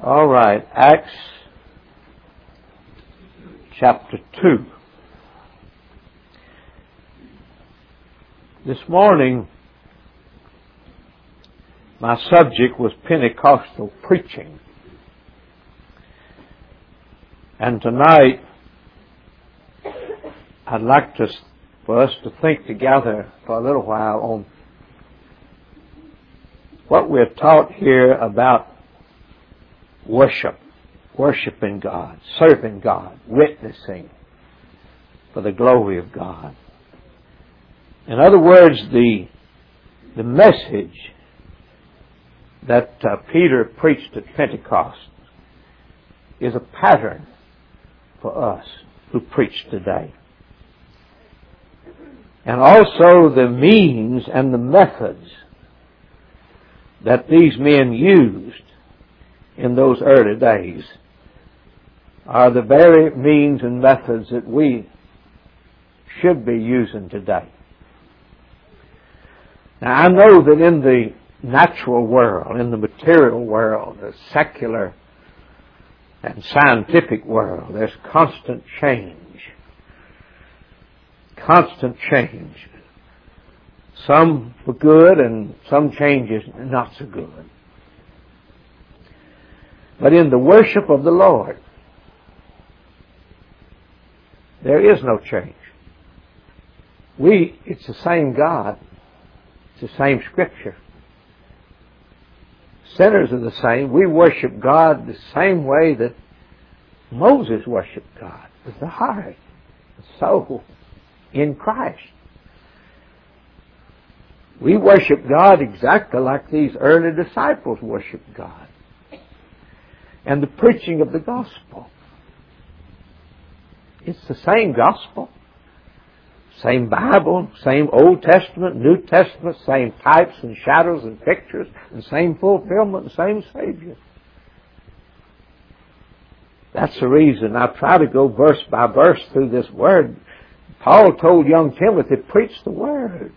All right, Acts chapter 2. This morning, my subject was Pentecostal preaching. And tonight, I'd like for us to think together for a little while on what we're taught here about worship, worshiping God, serving God, witnessing for the glory of God. In other words, the message that Peter preached at Pentecost is a pattern for us who preach today. And also the means and the methods that these men used in those early days are the very means and methods that we should be using today. Now, I know that in the natural world, in the material world, the secular and scientific world, there's constant change. Constant change. Some for good and some changes not so good. But in the worship of the Lord, there is no change. It's the same God. It's the same Scripture. Sinners are the same. We worship God the same way that Moses worshiped God, with the heart, the soul, in Christ. We worship God exactly like these early disciples worshiped God. And the preaching of the gospel. It's the same gospel. Same Bible, same Old Testament, New Testament, same types and shadows and pictures, and same fulfillment, and same Savior. That's the reason I try to go verse by verse through this Word. Paul told young Timothy, preach the Word.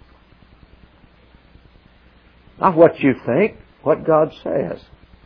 Not what you think, what God says.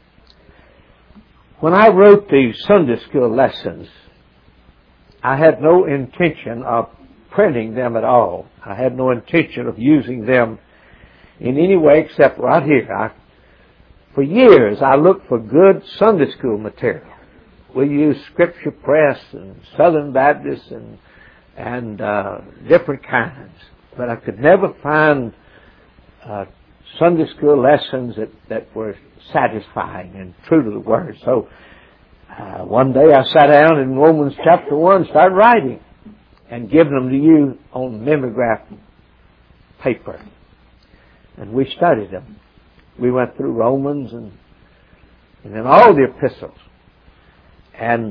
When I wrote the Sunday school lessons, I had no intention of printing them at all. I had no intention of using them in any way except right here. For years, I looked for good Sunday school material. We used Scripture Press and Southern Baptist and different kinds. But I could never find Sunday school lessons that were satisfying and true to the Word. So one day I sat down in Romans chapter 1 and started writing and giving them to you on mimeograph paper. And we studied them. We went through Romans and then all the epistles. And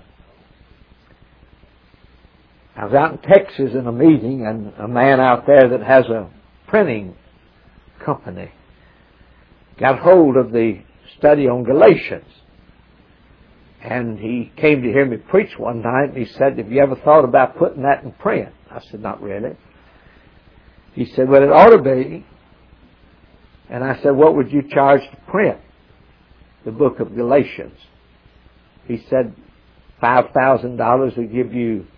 I was out in Texas in a meeting, and a man out there that has a printing company got hold of the study on Galatians. And he came to hear me preach one night, and he said, have you ever thought about putting that in print? I said, not really. He said, well, it ought to be. And I said, what would you charge to print the book of Galatians? He said, $5,000 will give you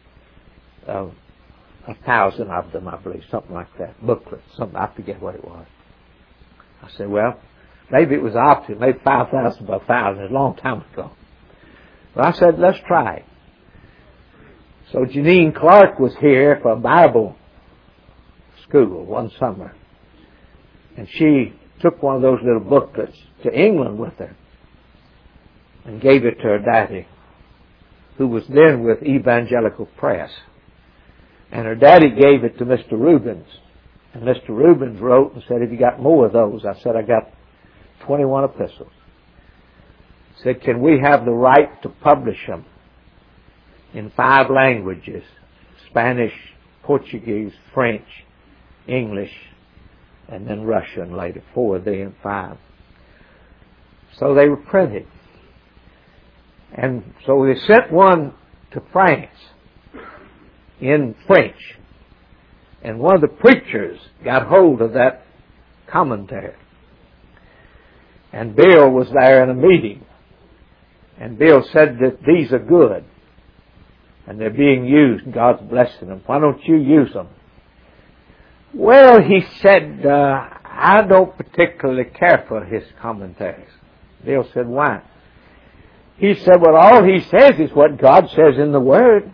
1,000 of them, I believe, something like that. Booklets, something, I forget what it was. I said, well, maybe it was opposite. Maybe 5,000 by 1,000. A long time ago. But I said, let's try it. So Janine Clark was here for a Bible school one summer. And she took one of those little booklets to England with her and gave it to her daddy, who was then with Evangelical Press. And her daddy gave it to Mr. Rubens. And Mr. Rubens wrote and said, have you got more of those? I said, I got 21 epistles. He said, can we have the right to publish them in 5 languages? Spanish, Portuguese, French, English, and then Russian later, 4 then 5. So they were printed. And so they sent one to France in French. And one of the preachers got hold of that commentary. And Bill was there in a meeting. And Bill said that these are good. And they're being used. God's blessing them. Why don't you use them? Well, he said, I don't particularly care for his commentaries. Bill said, why? He said, well, all he says is what God says in the Word.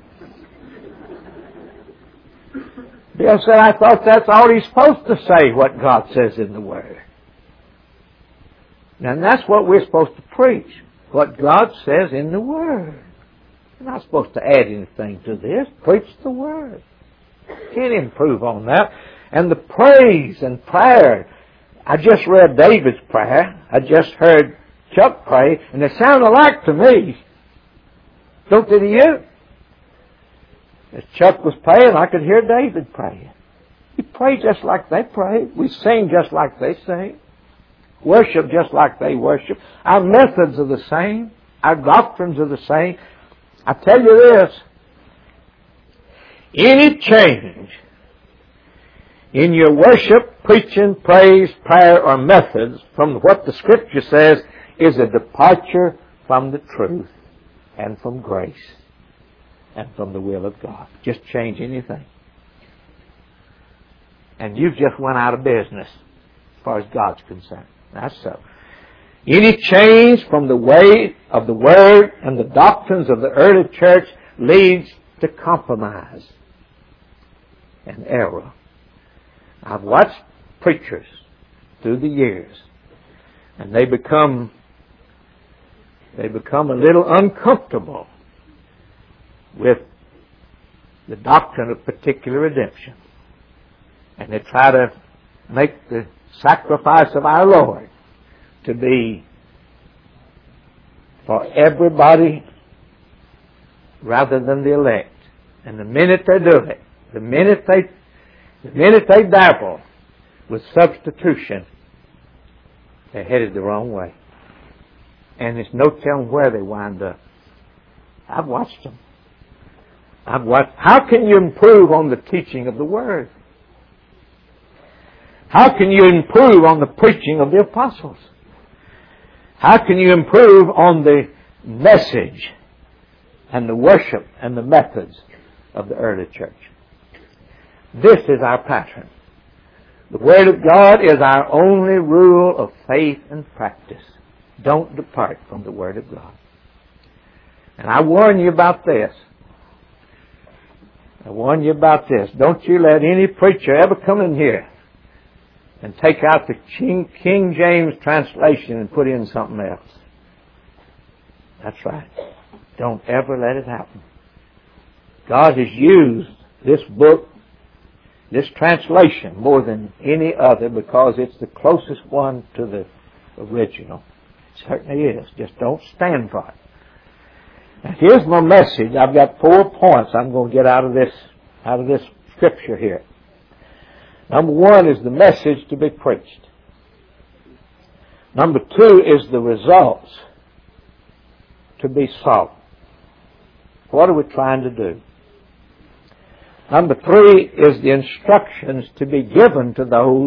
Bill said, I thought that's all he's supposed to say, what God says in the Word. And that's what we're supposed to preach, what God says in the Word. We're not supposed to add anything to this. Preach the Word. Can't improve on that. And the praise and prayer. I just read David's prayer. I just heard Chuck pray, and they sound alike to me. Don't they to you? As Chuck was praying, I could hear David praying. We pray just like they pray. We sing just like they sing. Worship just like they worship. Our methods are the same. Our doctrines are the same. I tell you this, any change in your worship, preaching, praise, prayer, or methods from what the Scripture says is a departure from the truth and from grace and from the will of God. Just change anything. And you've just went out of business as far as God's concerned. That's so. Any change from the way of the Word and the doctrines of the early church leads to compromise and error. I've watched preachers through the years, and they become a little uncomfortable with the doctrine of particular redemption. And they try to make the sacrifice of our Lord to be for everybody rather than the elect. And the minute they do it, the minute they dabble with substitution, they're headed the wrong way. And there's no telling where they wind up. I've watched them. How can you improve on the teaching of the Word? How can you improve on the preaching of the apostles? How can you improve on the message and the worship and the methods of the early church? This is our pattern. The Word of God is our only rule of faith and practice. Don't depart from the Word of God. And I warn you about this. Don't you let any preacher ever come in here and take out the King James translation and put in something else. That's right. Don't ever let it happen. God has used this book, this translation, more than any other because it's the closest one to the original. It certainly is. Just don't stand for it. Now, here's my message. I've got 4 points I'm going to get out of this scripture here. Number 1 is the message to be preached. Number 2 is the results to be sought. What are we trying to do? Number 3 is the instructions to be given to those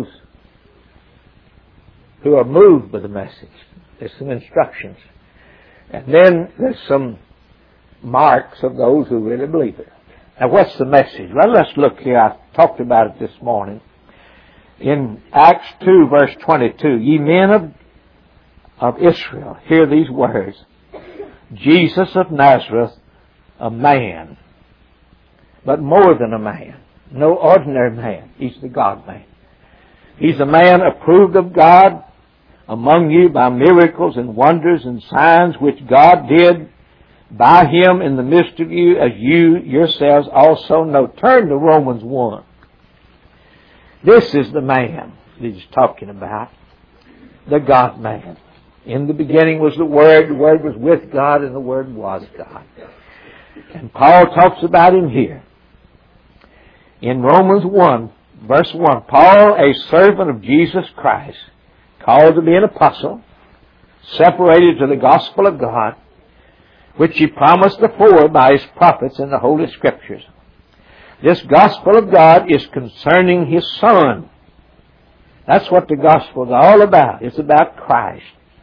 who are moved by the message. There's some instructions. And then there's some marks of those who really believe it. Now, what's the message? Well, let's look here. I talked about it this morning. In Acts 2, verse 22, ye men of Israel, hear these words. Jesus of Nazareth, a man, but more than a man. No ordinary man. He's the God-man. He's a man approved of God among you by miracles and wonders and signs which God did by Him in the midst of you, as you yourselves also know. Turn to Romans 1. This is the man that he's talking about. The God-man. In the beginning was the Word was with God, and the Word was God. And Paul talks about Him here. In Romans 1, verse 1, Paul, a servant of Jesus Christ, called to be an apostle, separated to the gospel of God, which He promised before by His prophets in the Holy Scriptures. This gospel of God is concerning His Son. That's what the gospel is all about. It's about Christ.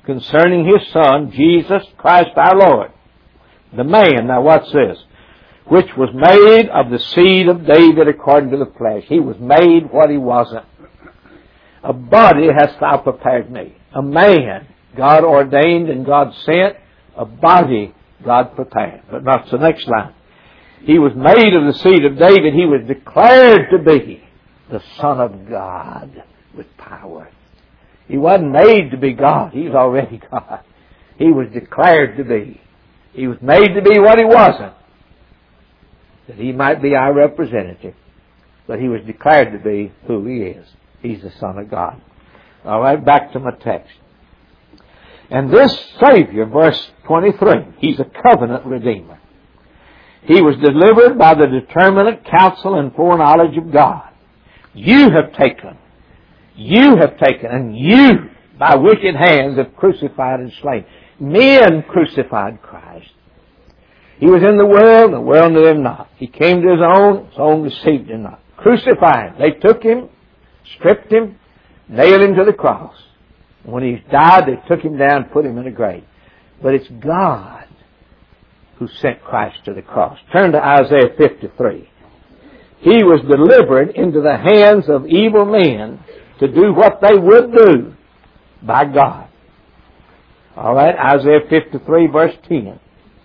concerning His Son, Jesus Christ our Lord. The man, now what's this? Which was made of the seed of David according to the flesh. He was made what he wasn't. A body hast thou prepared me. A man God ordained and God sent. A body God prepared. But that's the next line. He was made of the seed of David. He was declared to be the Son of God with power. He wasn't made to be God. He was already God. He was declared to be. He was made to be what he wasn't, that he might be our representative. But he was declared to be who he is. He's the Son of God. All right, back to my text. And this Savior, verse 23, He's a covenant redeemer. He was delivered by the determinate counsel and foreknowledge of God. You have taken, and you, by wicked hands, have crucified and slain. Men crucified Christ. He was in the world knew Him not. He came to His own received Him not. Crucified. They took Him, stripped Him, nailed Him to the cross. And when He died, they took Him down and put Him in a grave. But it's God who sent Christ to the cross. Turn to Isaiah 53. He was delivered into the hands of evil men to do what they would do by God. All right, Isaiah 53, verse 10.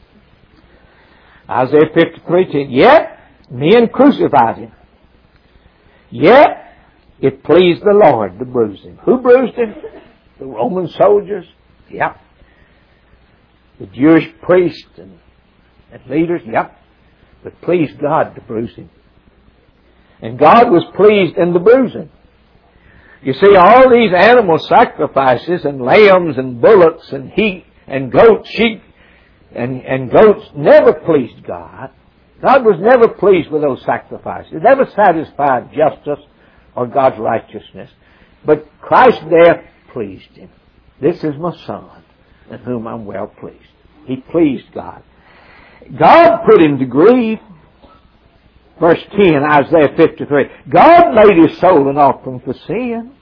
Isaiah 53, 10. Yet men crucified Him. Yet it pleased the Lord to bruise Him. Who bruised Him? The Roman soldiers? Yep. The Jewish priests and leaders? Yep. But pleased God to bruise Him. And God was pleased in the bruising. You see, all these animal sacrifices and lambs and bullocks and goats, sheep and goats never pleased God. God was never pleased with those sacrifices. It never satisfied justice or God's righteousness. But Christ's death pleased Him. This is my Son, in whom I'm well pleased. He pleased God. God put Him to grief. Verse 10, Isaiah 53. God made His soul an offering for sin.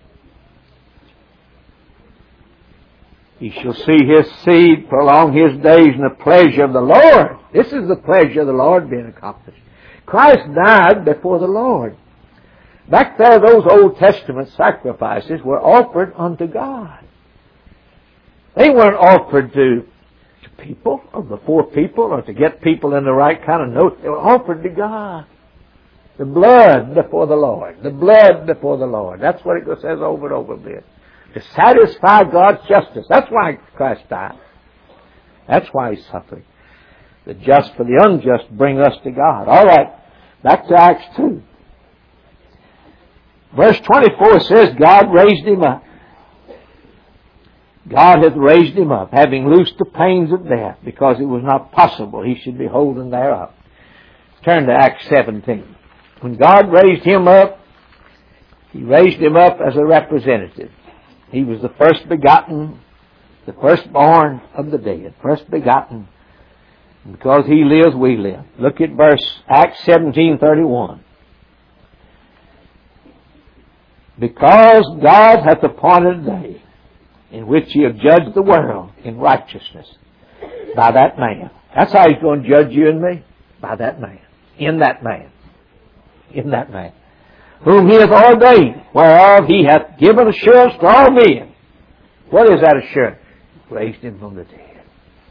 He shall see His seed, prolong His days in the pleasure of the Lord. This is the pleasure of the Lord being accomplished. Christ died before the Lord. Back there, those Old Testament sacrifices were offered unto God. They weren't offered to people or before people or to get people in the right kind of note. They were offered to God. The blood before the Lord. The blood before the Lord. That's what it says over and over again. To satisfy God's justice. That's why Christ died. That's why He suffered. The just for the unjust bring us to God. All right. Back to Acts 2. Verse 24 says, God raised Him up. God hath raised Him up, having loosed the pains of death, because it was not possible He should be holden thereof. Turn to Acts 17. When God raised Him up, He raised Him up as a representative. He was the first begotten, the firstborn of the dead. First begotten. Because He lives, we live. Look at Acts 17:31. Because God hath appointed a day in which He hath judged the world in righteousness by that man. That's how He's going to judge you and me. By that man. In that man. In that man. Whom He hath ordained, whereof He hath given assurance to all men. What is that assurance? Raised Him from the dead.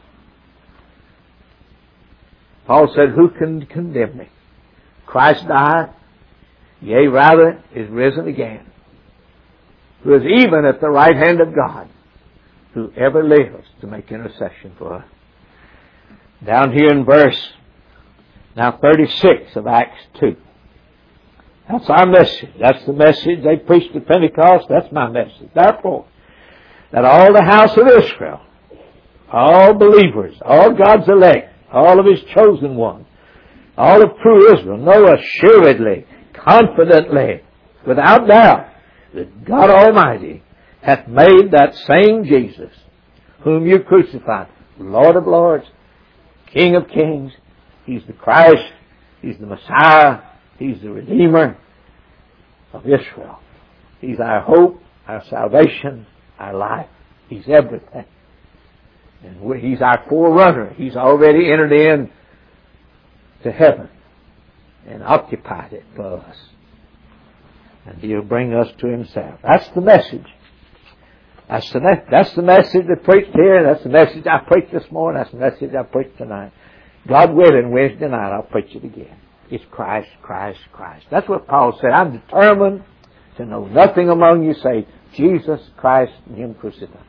Paul said, who can condemn me? Christ died, yea, rather, is risen again. Who is even at the right hand of God, who ever lives to make intercession for us. Down here in verse, now 36 of Acts 2. That's our message. That's the message they preached at Pentecost. That's my message. Therefore, that all the house of Israel, all believers, all God's elect, all of His chosen ones, all of true Israel, know assuredly, confidently, without doubt, that God Almighty hath made that same Jesus, whom you crucified, Lord of lords, King of kings. He's the Christ. He's the Messiah. He's the Redeemer of Israel. He's our hope, our salvation, our life. He's everything. And He's our forerunner. He's already entered in to heaven and occupied it for us. And He'll bring us to Himself. That's the message. That's the message that preached here. That's the message I preached this morning. That's the message I preached tonight. God willing, Wednesday night I'll preach it again. It's Christ, Christ, Christ. That's what Paul said. I'm determined to know nothing among you save Jesus Christ and Him crucified.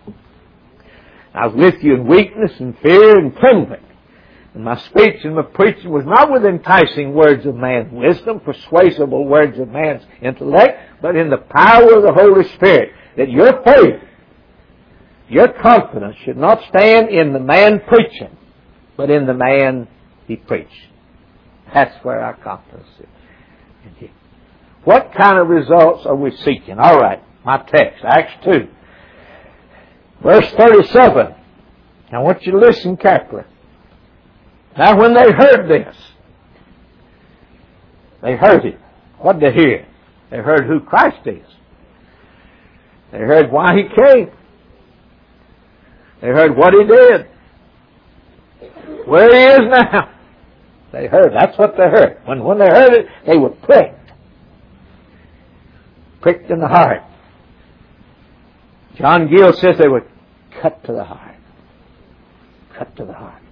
I was with you in weakness and fear and trembling. And my speech and my preaching was not with enticing words of man's wisdom, persuasible words of man's intellect, but in the power of the Holy Spirit. That your faith, your confidence should not stand in the man preaching, but in the man he preached. That's where our confidence is. What kind of results are we seeking? All right, my text, Acts 2. Verse 37. I want you to listen carefully. Now when they heard this, they heard it. What did they hear? They heard who Christ is. They heard why He came. They heard what He did. Where He is now. They heard. That's what they heard. When they heard it, they were pricked. Pricked in the heart. John Gill says they were cut to the heart. Cut to the heart.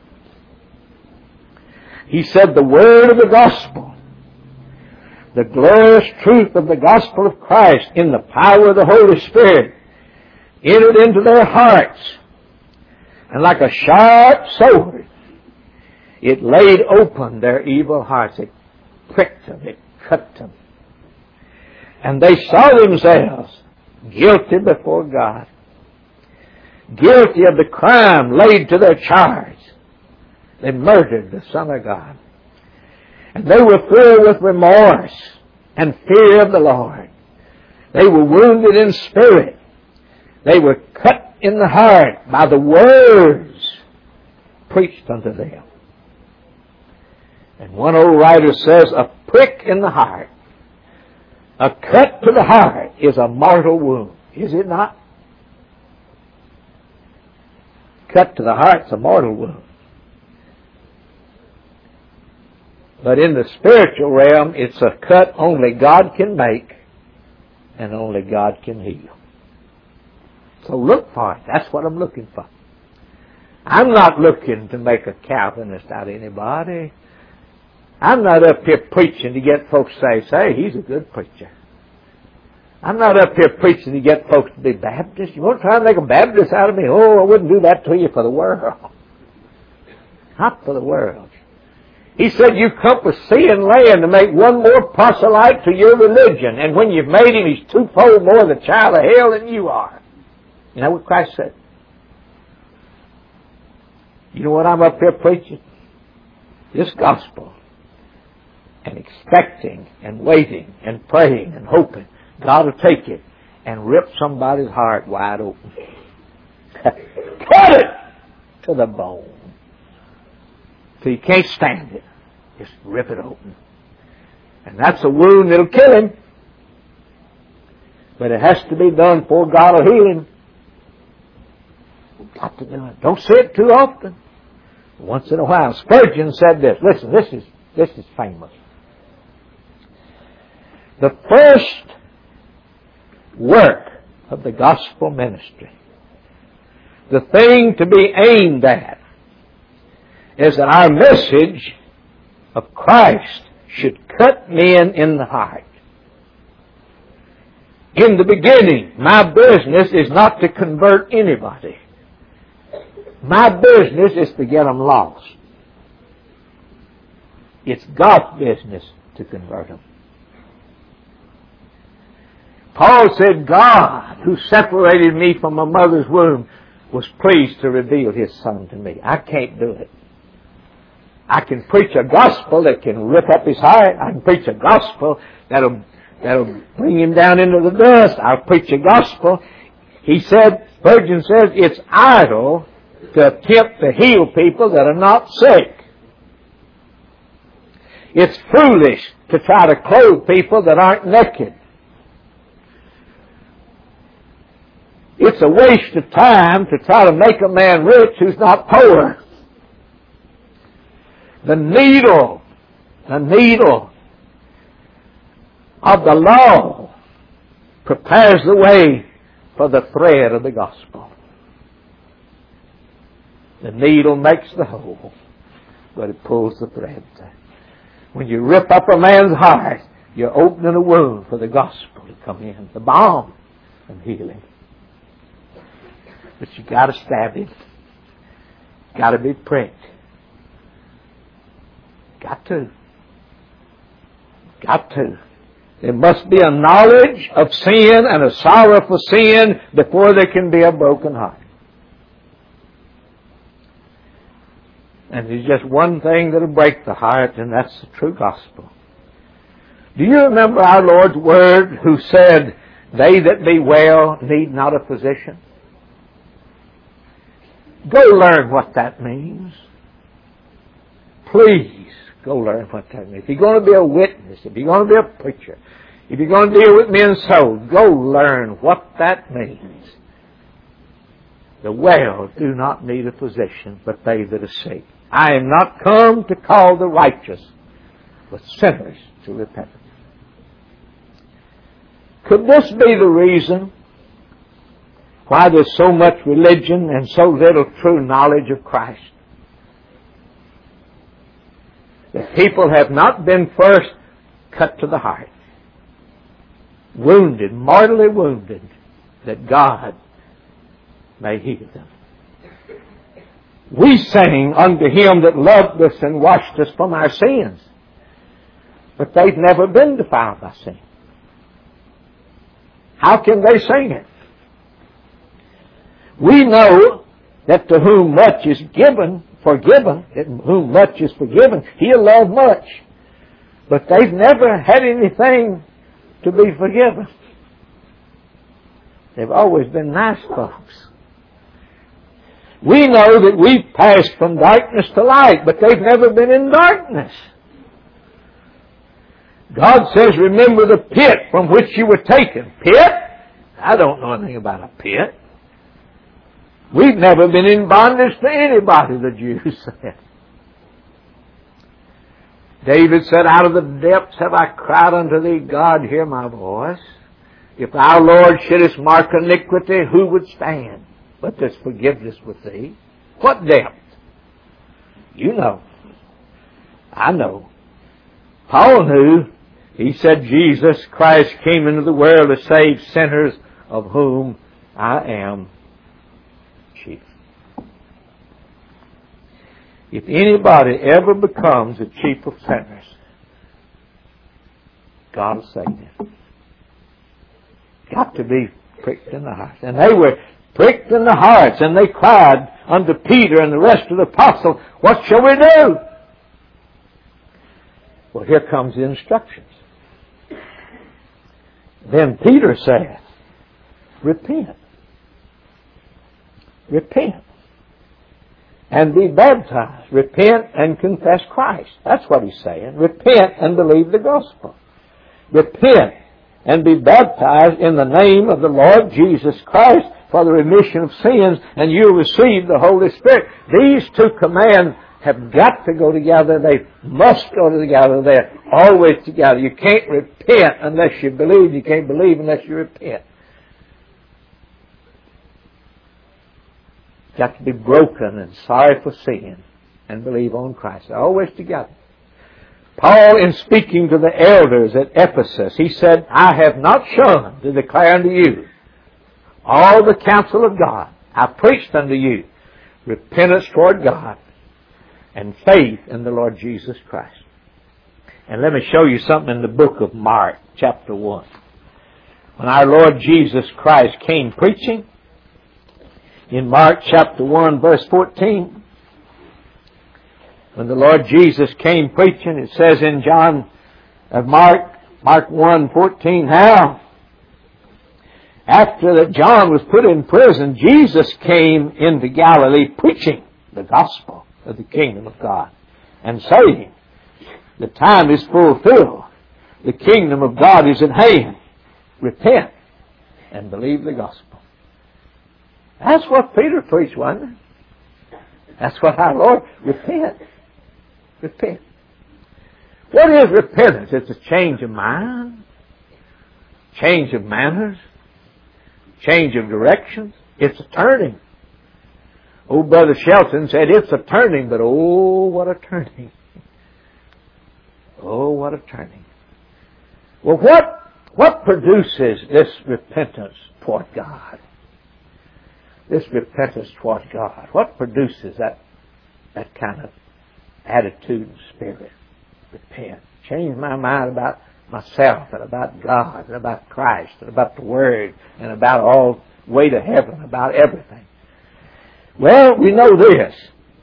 He said the word of the gospel, the glorious truth of the gospel of Christ in the power of the Holy Spirit entered into their hearts, and like a sharp sword it laid open their evil hearts. It pricked them, it cut them, and they saw themselves guilty before God, guilty of the crime laid to their charge. They murdered the Son of God. And they were filled with remorse and fear of the Lord. They were wounded in spirit. They were cut in the heart by the words preached unto them. And one old writer says, a prick in the heart, a cut to the heart is a mortal wound. Is it not? Cut to the heart is a mortal wound. But in the spiritual realm, it's a cut only God can make and only God can heal. So look for it. That's what I'm looking for. I'm not looking to make a Calvinist out of anybody. I'm not up here preaching to get folks to say, he's a good preacher. I'm not up here preaching to get folks to be Baptists. You want to try and make a Baptist out of me? Oh, I wouldn't do that to you for the world. Not for the world. He said, you compass sea and land to make one more proselyte to your religion. And when you've made him, he's twofold more the child of hell than you are. You know what Christ said? You know what I'm up here preaching? This gospel. And expecting and waiting and praying and hoping God will take it and rip somebody's heart wide open. Cut it to the bone. So you can't stand it. Just rip it open. And that's a wound that'll kill him. But it has to be done before God will heal him. Got to do it. Don't say it too often. Once in a while. Spurgeon said this. Listen, this is famous. The first work of the gospel ministry, the thing to be aimed at, is that our message of Christ should cut men in the heart. In the beginning, my business is not to convert anybody. My business is to get them lost. It's God's business to convert them. Paul said, God, who separated me from my mother's womb, was pleased to reveal His Son to me. I can't do it. I can preach a gospel that can rip up his heart. I can preach a gospel that'll bring him down into the dust. I'll preach a gospel. He said, Spurgeon says, it's idle to attempt to heal people that are not sick. It's foolish to try to clothe people that aren't naked. It's a waste of time to try to make a man rich who's not poor. The needle of the law prepares the way for the thread of the gospel. The needle makes the hole, but it pulls the thread. When you rip up a man's heart, you're opening a wound for the gospel to come in, the balm of healing. But you got to stab him. Got to be pricked. Got to. There must be a knowledge of sin and a sorrow for sin before there can be a broken heart. And there's just one thing that'll break the heart, and that's the true gospel. Do you remember our Lord's word who said, "They that be well need not a physician"? Go learn what that means. Please go learn what that means. If you're going to be a witness, if you're going to be a preacher, if you're going to deal with men's souls, go learn what that means. The well do not need a physician, but they that are sick. I am not come to call the righteous, but sinners to repentance. Could this be the reason why there's so much religion and so little true knowledge of Christ? That people have not been first cut to the heart, wounded, mortally wounded, that God may heal them. We sang unto Him that loved us and washed us from our sins, but they've never been defiled by sin. How can they sing it? We know that to whom much is given, forgiven, to whom much is forgiven, He'll love much. But they've never had anything to be forgiven. They've always been nice folks. We know that we've passed from darkness to light, but they've never been in darkness. God says, remember the pit from which you were taken. Pit? I don't know anything about a pit. We've never been in bondage to anybody, the Jews said. David said, out of the depths have I cried unto thee, God, hear my voice. If our Lord shouldest mark iniquity, who would stand? But there's forgiveness with thee. What depth? You know. I know. Paul knew. He said, Jesus Christ came into the world to save sinners, of whom I am chief. If anybody ever becomes a chief of sinners, God will save them. Got to be pricked in the heart. And they were pricked in the hearts, and they cried unto Peter and the rest of the apostles, what shall we do? Well, here comes the instructions. Then Peter said, repent. Repent. And be baptized. Repent and confess Christ. That's what he's saying. Repent and believe the gospel. Repent and be baptized in the name of the Lord Jesus Christ for the remission of sins, and you'll receive the Holy Spirit. These two commands have got to go together. They must go together. They're always together. You can't repent unless you believe. You can't believe unless you repent. You've got to be broken and sorry for sin and believe on Christ. They're always together. Paul, in speaking to the elders at Ephesus, he said, I have not shunned to declare unto you all the counsel of God. I preached unto you repentance toward God and faith in the Lord Jesus Christ. And let me show you something in the book of Mark, chapter 1. When our Lord Jesus Christ came preaching, in Mark chapter 1, verse 14, when the Lord Jesus came preaching, it says in Mark 1:14, now, after that John was put in prison, Jesus came into Galilee preaching the gospel of the kingdom of God and saying, the time is fulfilled. The kingdom of God is at hand. Repent and believe the gospel. That's what Peter preached, wasn't it? That's what our Lord, repent. Repent. What is repentance? It's a change of mind, change of manners, change of directions. It's a turning. Old Brother Shelton said, it's a turning, but oh, what a turning. Oh, what a turning. Well, what produces this repentance toward God? This repentance toward God. What produces that kind of attitude and spirit? Repent. Change my mind about myself and about God and about Christ and about the Word and about all way to heaven, about everything. Well, we know this.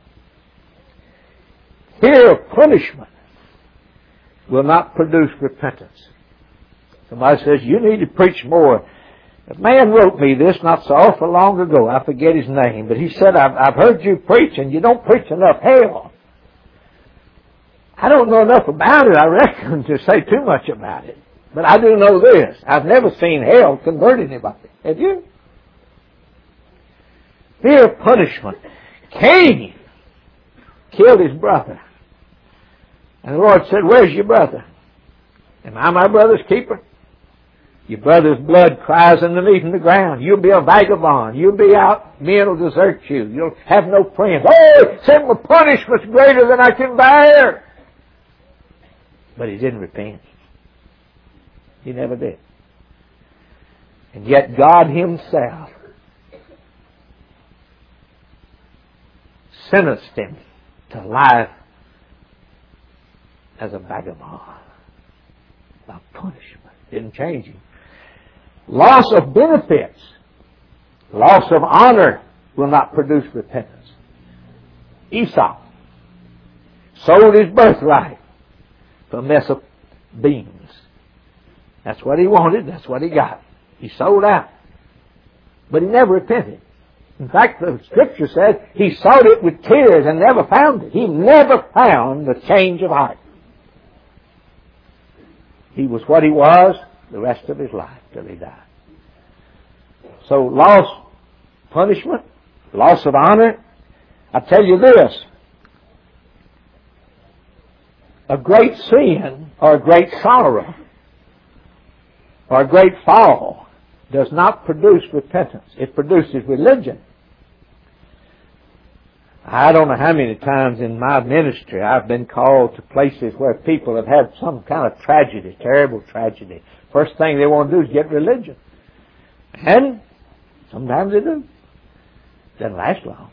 Fear of punishment will not produce repentance. Somebody says, you need to preach more. A man wrote me this not so awful long ago. I forget his name. But he said, I've heard you preach, and you don't preach enough hell. I don't know enough about it, I reckon, to say too much about it. But I do know this. I've never seen hell convert anybody. Have you? Fear of punishment. Cain killed his brother. And the Lord said, where's your brother? Am I my brother's keeper? Your brother's blood cries underneath in the ground. You'll be a vagabond. You'll be out. Men will desert you. You'll have no friends. Oh, send me punishment's greater than I can bear. But he didn't repent. He never did. And yet God Himself sentenced him to life as a vagabond. By punishment. Didn't change him. Loss of benefits, loss of honor will not produce repentance. Esau sold his birthright for a mess of beans. That's what he wanted. That's what he got. He sold out. But he never repented. In fact, the Scripture says he sought it with tears and never found it. He never found the change of heart. He was what he was the rest of his life till he died. So loss, punishment, loss of honor. I tell you this, a great sin or a great sorrow or a great fall does not produce repentance. It produces religion. I don't know how many times in my ministry I've been called to places where people have had some kind of tragedy, terrible tragedy. First thing they want to do is get religion. And sometimes they do. Doesn't last long.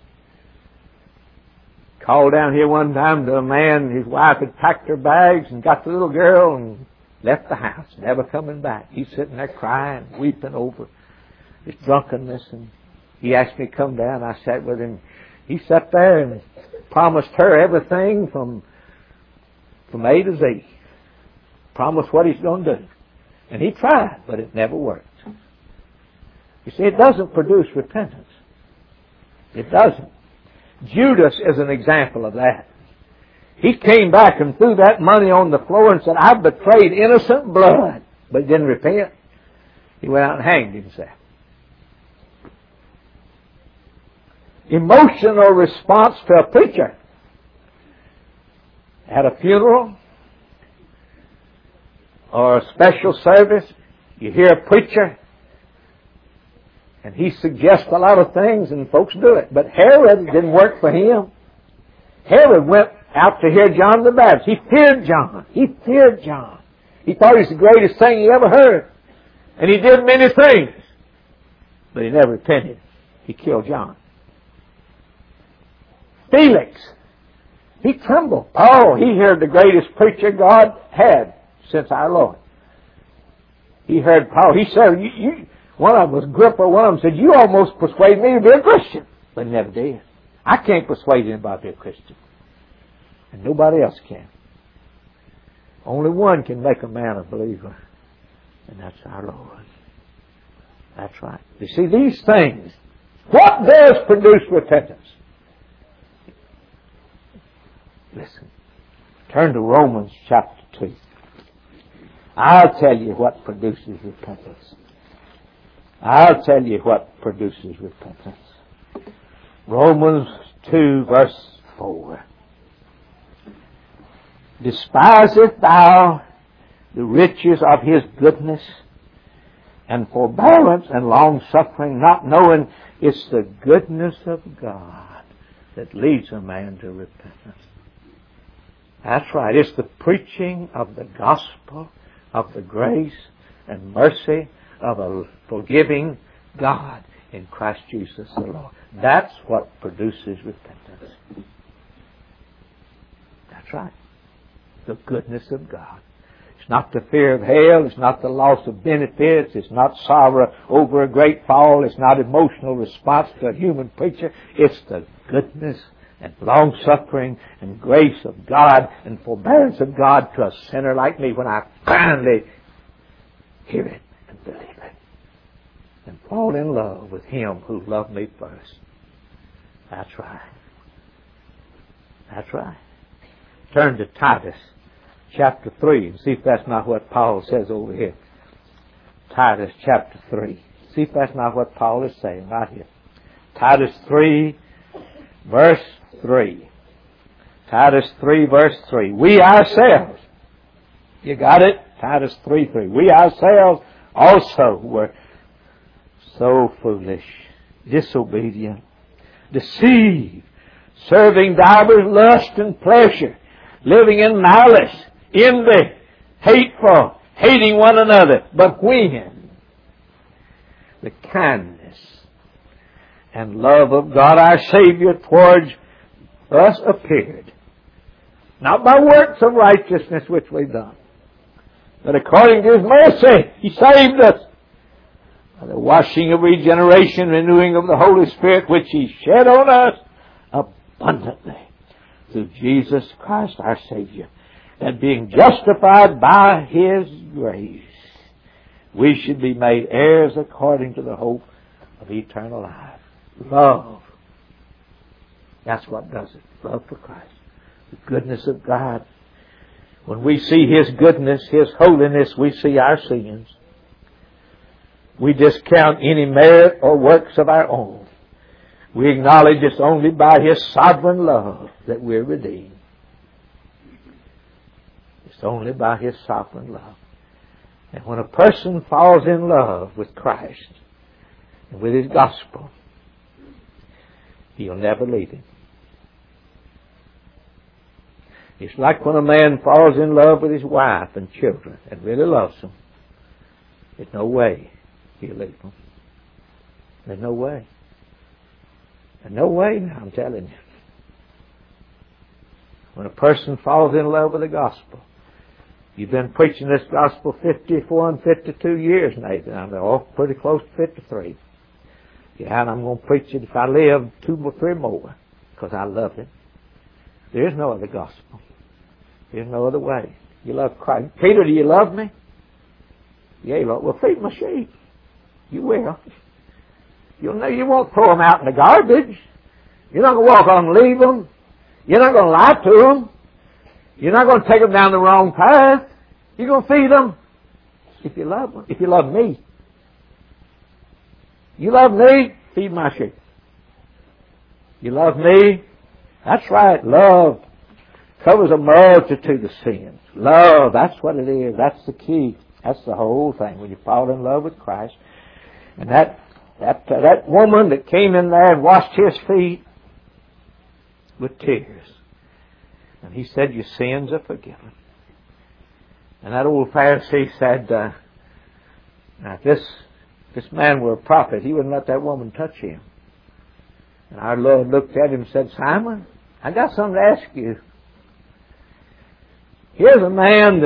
Called down here one time to a man, his wife had packed her bags and got the little girl and left the house, never coming back. He's sitting there crying, weeping over his drunkenness, and he asked me to come down. I sat with him. He sat there and promised her everything from A to Z. Promised what he's going to do. And he tried, but it never worked. You see, it doesn't produce repentance. It doesn't. Judas is an example of that. He came back and threw that money on the floor and said, I've betrayed innocent blood. But he didn't repent. He went out and hanged himself. Emotional response to a preacher. At a funeral or a special service, you hear a preacher and he suggests a lot of things and folks do it. But Herod didn't work for him. Herod went out to hear John the Baptist. He feared John. He feared John. He thought he was the greatest thing he ever heard. And he did many things. But he never repented. He killed John. Felix, he trembled. Oh, he heard the greatest preacher God had since our Lord. He heard Paul. He said, one of them was Agrippa. One of them said, you almost persuaded me to be a Christian. But he never did. I can't persuade anybody to be a Christian. And nobody else can. Only one can make a man a believer. And that's our Lord. That's right. You see, these things, what does produce repentance? Listen. Turn to Romans chapter 2. I'll tell you what produces repentance. I'll tell you what produces repentance. Romans 2 verse 4. Despiseth thou the riches of His goodness and forbearance and long-suffering, not knowing it's the goodness of God that leads a man to repentance. That's right. It's the preaching of the gospel of the grace and mercy of a forgiving God in Christ Jesus the Lord. That's what produces repentance. That's right. The goodness of God. It's not the fear of hell. It's not the loss of benefits. It's not sorrow over a great fall. It's not emotional response to a human preacher. It's the goodness and long-suffering and grace of God and forbearance of God to a sinner like me when I finally hear it and believe it and fall in love with Him who loved me first. That's right. That's right. Turn to Titus chapter 3 and see if that's not what Paul says over here. Titus chapter 3. See if that's not what Paul is saying right here. Titus 3 verse 3. Titus 3 verse 3. We ourselves, you got it? Titus 3:3. We ourselves also were so foolish, disobedient, deceived, serving divers lust and pleasure, living in malice, envy, hateful, hating one another. But when the kindness and love of God our Savior towards us appeared, not by works of righteousness which we've done, but according to His mercy, He saved us by the washing of regeneration, renewing of the Holy Spirit, which He shed on us abundantly through Jesus Christ our Savior, that being justified by His grace, we should be made heirs according to the hope of eternal life. Love. That's what does it. Love for Christ. The goodness of God. When we see His goodness, His holiness, we see our sins. We discount any merit or works of our own. We acknowledge it's only by His sovereign love that we're redeemed. It's only by His sovereign love. And when a person falls in love with Christ and with His gospel, He'll never leave him. It's like when a man falls in love with his wife and children and really loves them. There's no way he'll leave them. There's no way. There's no way now, I'm telling you. When a person falls in love with the gospel, you've been preaching this gospel 54 and 52 years, Nathan. I'm pretty close to 53. Yeah, and I'm going to preach it if I live 2 or 3 more, because I love it. There is no other gospel. There's no other way. You love Christ. Peter, do you love me? Yeah, Lord. Well, feed my sheep. You will. You'll know you won't throw them out in the garbage. You're not going to walk on and leave them. You're not going to lie to them. You're not going to take them down the wrong path. You're going to feed them if you love them. If you love me. You love me? Feed my sheep. You love me? That's right. Love covers a multitude of sins. Love, that's what it is. That's the key. That's the whole thing. When you fall in love with Christ. And that woman that came in there and washed His feet with tears. And He said, your sins are forgiven. And that old Pharisee said, now if this man were a prophet, he wouldn't let that woman touch him. And our Lord looked at him and said, Simon, I got something to ask you. Here's a man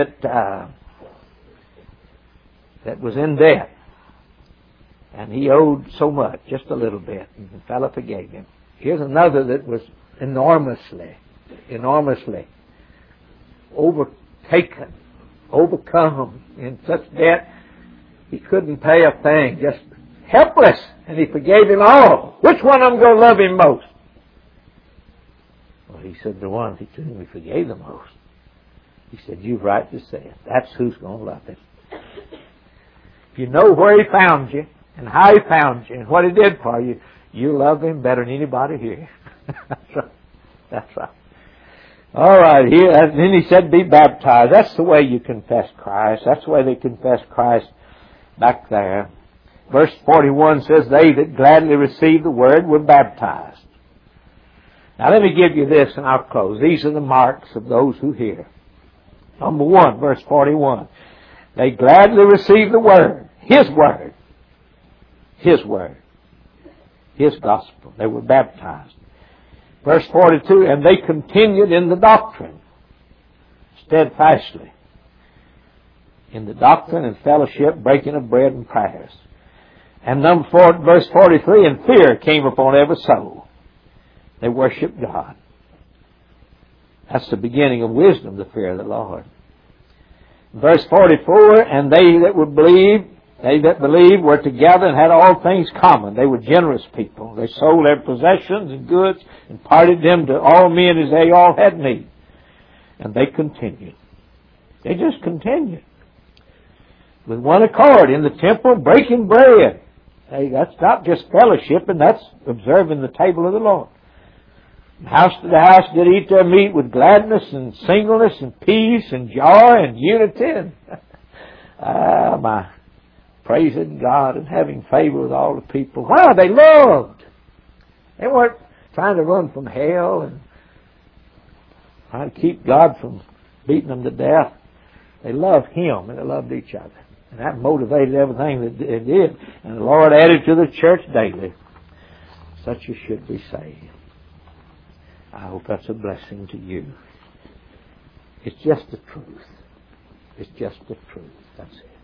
that was in debt. And he owed so much, just a little bit. And the fellow forgave him. Here's another that was enormously overcome in such debt, he couldn't pay a thing, just helpless. And He forgave him all. Which one of them going to love Him most? Well, He said the one to whom He forgave the most. He said, you've right to say it. That's who's going to love Him. If you know where He found you, and how He found you and what He did for you, you love Him better than anybody here. That's right. That's right. All right. And then He said, be baptized. That's the way you confess Christ. That's the way they confess Christ back there. Verse 41 says, they that gladly received the word were baptized. Now let me give you this and I'll close. These are the marks of those who hear. Number 1, verse 41. They gladly received the word. His word. His word. His gospel. They were baptized. Verse 42, and they continued in the doctrine, steadfastly. In the doctrine and fellowship, breaking of bread and prayers. And number 4, verse 43, and fear came upon every soul. They worshiped God. That's the beginning of wisdom, the fear of the Lord. Verse 44, and they that believed were together and had all things common. They were generous people. They sold their possessions and goods and parted them to all men as they all had need. And they continued. They just continued. With one accord in the temple, breaking bread. Hey, that's not just fellowship, and that's observing the table of the Lord. From house to the house did eat their meat with gladness and singleness and peace and joy and unity. And my praising God and having favor with all the people. Wow, they loved. They weren't trying to run from hell and trying to keep God from beating them to death. They loved Him and they loved each other. And that motivated everything that they did. And the Lord added to the church daily such as should be saved. I hope that's a blessing to you. It's just the truth. It's just the truth. That's it.